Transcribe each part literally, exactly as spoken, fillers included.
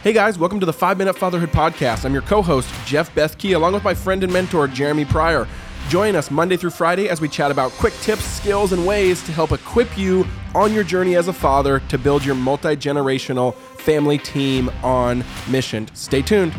Hey guys, welcome to the five minute Fatherhood Podcast. I'm your co-host, Jeff Bethke, along with my friend and mentor, Jeremy Pryor. Join us Monday through Friday as we chat about quick tips, skills, and ways to help equip you on your journey as a father to build your multi-generational family team on mission. Stay tuned.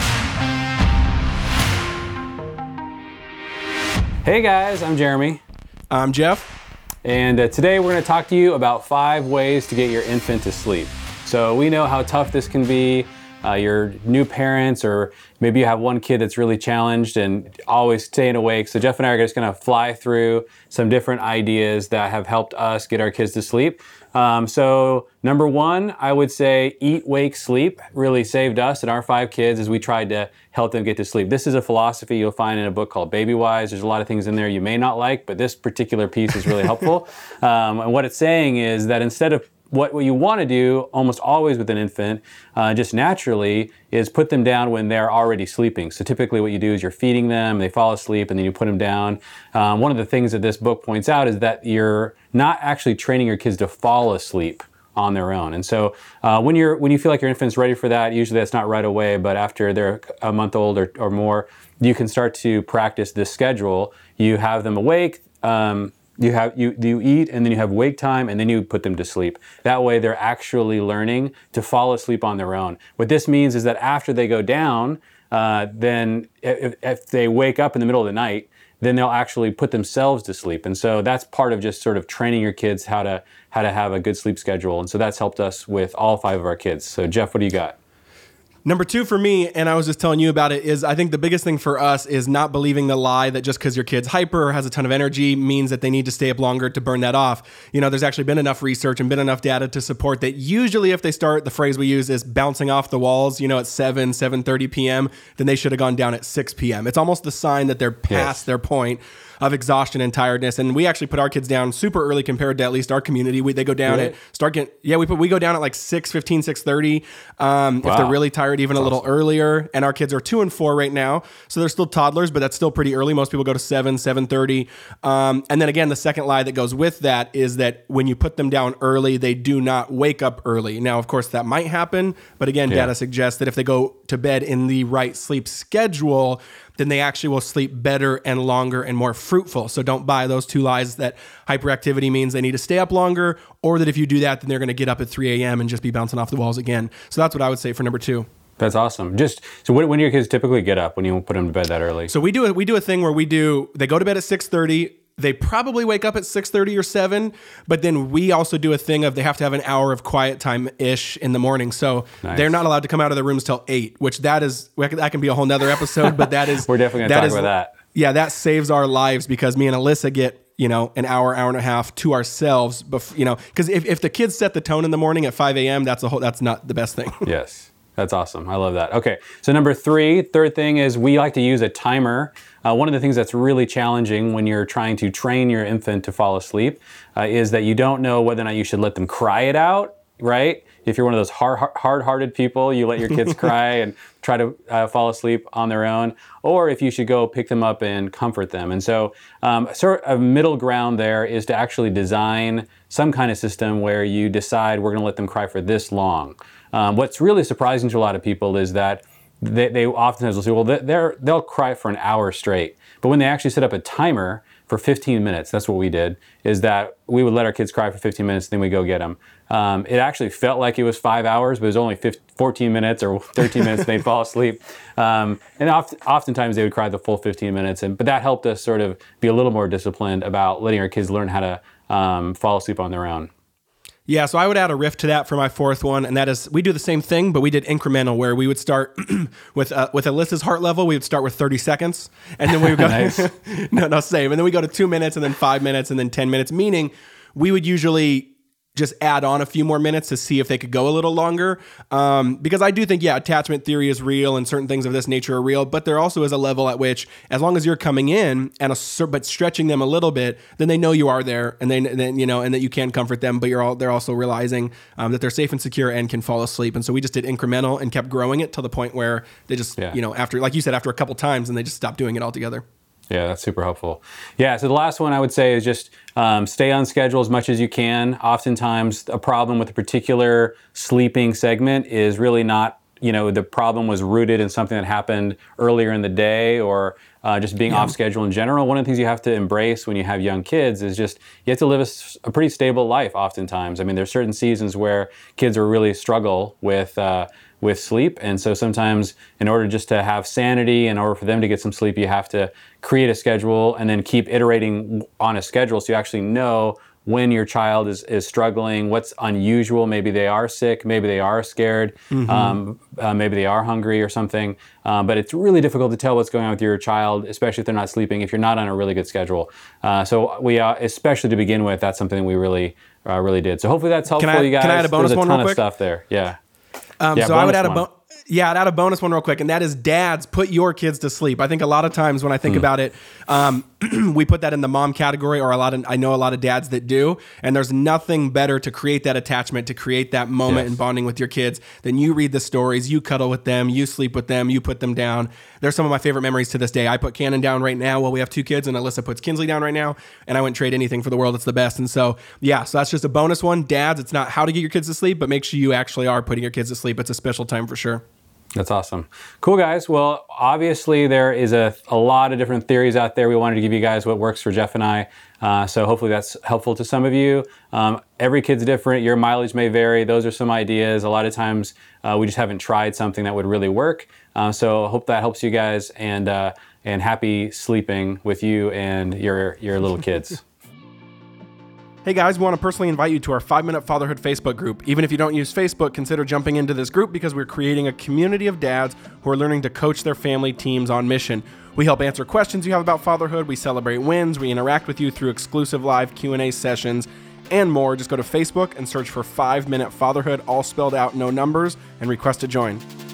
Hey guys, I'm Jeremy. I'm Jeff. And uh, today we're going to talk to you about five ways to get your infant to sleep. So we know how tough this can be. Uh, you're new parents, or maybe you have one kid that's really challenged and always staying awake. So Jeff and I are just going to fly through some different ideas that have helped us get our kids to sleep. Um, so number one, I would say eat, wake, sleep really saved us and our five kids as we tried to help them get to sleep. This is a philosophy you'll find in a book called Baby Wise. There's a lot of things in there you may not like, but this particular piece is really helpful. Um, and what it's saying is that instead of What, what you want to do almost always with an infant, uh, just naturally, is put them down when they're already sleeping. So typically what you do is you're feeding them, they fall asleep, and then you put them down. Um, one of the things that this book points out is that you're not actually training your kids to fall asleep on their own. And so uh, when you're when you feel like your infant's ready for that, usually that's not right away, but after they're a month old or, or more, you can start to practice this schedule. You have them awake, um, You have you you eat, and then you have wake time, and then you put them to sleep. That way they're actually learning to fall asleep on their own. What this means is that after they go down, uh, then if, if they wake up in the middle of the night, then they'll actually put themselves to sleep. And so that's part of just sort of training your kids how to how to have a good sleep schedule. And so that's helped us with all five of our kids. So Jeff, what do you got? Number two for me, and I was just telling you about it, is I think the biggest thing for us is not believing the lie that just because your kid's hyper or has a ton of energy means that they need to stay up longer to burn that off. You know, there's actually been enough research and been enough data to support that usually if they start, the phrase we use is bouncing off the walls, you know, at seven, seven thirty p.m., then they should have gone down at six p.m. It's almost the sign that they're past yes. their point of exhaustion and tiredness. And we actually put our kids down super early compared to at least our community. We, they go down really? at, start getting, yeah, we put, we go down at like six fifteen, six thirty. Um, wow. If they're really tired, even that's a little awesome. earlier. And our kids are two and four right now. So they're still toddlers, but that's still pretty early. Most people go to seven, seven thirty. Um, and then again, the second lie that goes with that is that when you put them down early, they do not wake up early. Now, of course, that might happen. But again, yeah. data suggests that if they go to bed in the right sleep schedule, then they actually will sleep better and longer and more fruitful. So don't buy those two lies that hyperactivity means they need to stay up longer, or that if you do that, then they're going to get up at three a.m. and just be bouncing off the walls again. So that's what I would say for number two. That's awesome. Just so when, when do your kids typically get up when you put them to bed that early? So we do a, we do a thing where we do, they go to bed at six thirty. They probably wake up at six thirty or seven, but then we also do a thing of they have to have an hour of quiet time-ish in the morning. So nice. They're not allowed to come out of their rooms till eight, which that is, that can be a whole nother episode, but that is... We're definitely going to talk is, about that. Yeah, that saves our lives because me and Alyssa get, you know, an hour, hour and a half to ourselves, bef- you know, because if, if the kids set the tone in the morning at five a.m., that's a whole, that's not the best thing. Yes. That's awesome. I love that. Okay, so number three, third thing is we like to use a timer. Uh, one of the things that's really challenging when you're trying to train your infant to fall asleep uh, is that you don't know whether or not you should let them cry it out, right? If you're one of those hard, hard-hearted people, you let your kids cry and try to uh, fall asleep on their own, or if you should go pick them up and comfort them. And so um, sort of middle ground there is to actually design some kind of system where you decide we're going to let them cry for this long. Um, what's really surprising to a lot of people is that they, they oftentimes will say, well, they're, they'll cry for an hour straight. But when they actually set up a timer for fifteen minutes, that's what we did, is that we would let our kids cry for fifteen minutes, then we go get them. Um, it actually felt like it was five hours, but it was only fifteen, fourteen minutes or thirteen minutes, and they'd fall asleep. Um, and oft, oftentimes they would cry the full fifteen minutes. And, but that helped us sort of be a little more disciplined about letting our kids learn how to um, fall asleep on their own. Yeah, so I would add a riff to that for my fourth one, and that is we do the same thing, but we did incremental, where we would start with uh, with Alyssa's heart level. We would start with thirty seconds, and then we would go nice. no, no, same, and then we go to two minutes, and then five minutes, and then ten minutes. Meaning, we would usually just add on a few more minutes to see if they could go a little longer. Um, because I do think, yeah, attachment theory is real and certain things of this nature are real, but there also is a level at which, as long as you're coming in and a, but stretching them a little bit, then they know you are there, and then, then you know, and that you can comfort them, but you're all, they're also realizing um, that they're safe and secure and can fall asleep. And so we just did incremental and kept growing it to the point where they just, yeah. you know, after, like you said, after a couple times, and they just stopped doing it altogether. Yeah, that's super helpful. Yeah, so the last one I would say is just um, stay on schedule as much as you can. Oftentimes, a problem with a particular sleeping segment is really not you know, the problem was rooted in something that happened earlier in the day, or uh, just being yeah. off schedule in general. One of the things you have to embrace when you have young kids is just you have to live a, a pretty stable life oftentimes. I mean, there's certain seasons where kids will really struggle with uh, with sleep, and so sometimes in order just to have sanity, in order for them to get some sleep, you have to create a schedule and then keep iterating on a schedule so you actually know when your child is, is struggling, what's unusual. Maybe they are sick, maybe they are scared, mm-hmm. um, uh, maybe they are hungry or something. Um, but it's really difficult to tell what's going on with your child, especially if they're not sleeping, if you're not on a really good schedule. Uh, so we, uh, especially to begin with, that's something we really, uh, really did. So hopefully that's helpful, can I, you guys. Can I add a bonus There's a one ton real of quick? stuff there. Yeah. Um, yeah so I would add one. a bonus. Yeah, I'd add a bonus one real quick, and that is dads, put your kids to sleep. I think a lot of times when I think mm. about it, um, we put that in the mom category, or a lot of, I know a lot of dads that do, and there's nothing better to create that attachment, to create that moment yes. and bonding with your kids than you read the stories, you cuddle with them, you sleep with them, you put them down. They're some of my favorite memories to this day. I put Cannon down right now while we have two kids, and Alyssa puts Kinsley down right now, and I wouldn't trade anything for the world. It's the best. And so, yeah, so that's just a bonus one. Dads, it's not how to get your kids to sleep, but make sure you actually are putting your kids to sleep. It's a special time for sure. That's awesome. Cool, guys. Well, obviously there is a, a lot of different theories out there. We wanted to give you guys what works for Jeff and I. Uh, so hopefully that's helpful to some of you. Um, every kid's different. Your mileage may vary. Those are some ideas. A lot of times uh, we just haven't tried something that would really work. Uh, so I hope that helps you guys, and uh, and happy sleeping with you and your, your little kids. Hey guys, we want to personally invite you to our five minute Fatherhood Facebook group. Even if you don't use Facebook, consider jumping into this group because we're creating a community of dads who are learning to coach their family teams on mission. We help answer questions you have about fatherhood, we celebrate wins, we interact with you through exclusive live Q and A sessions, and more. Just go to Facebook and search for five minute Fatherhood, all spelled out, no numbers, and request to join.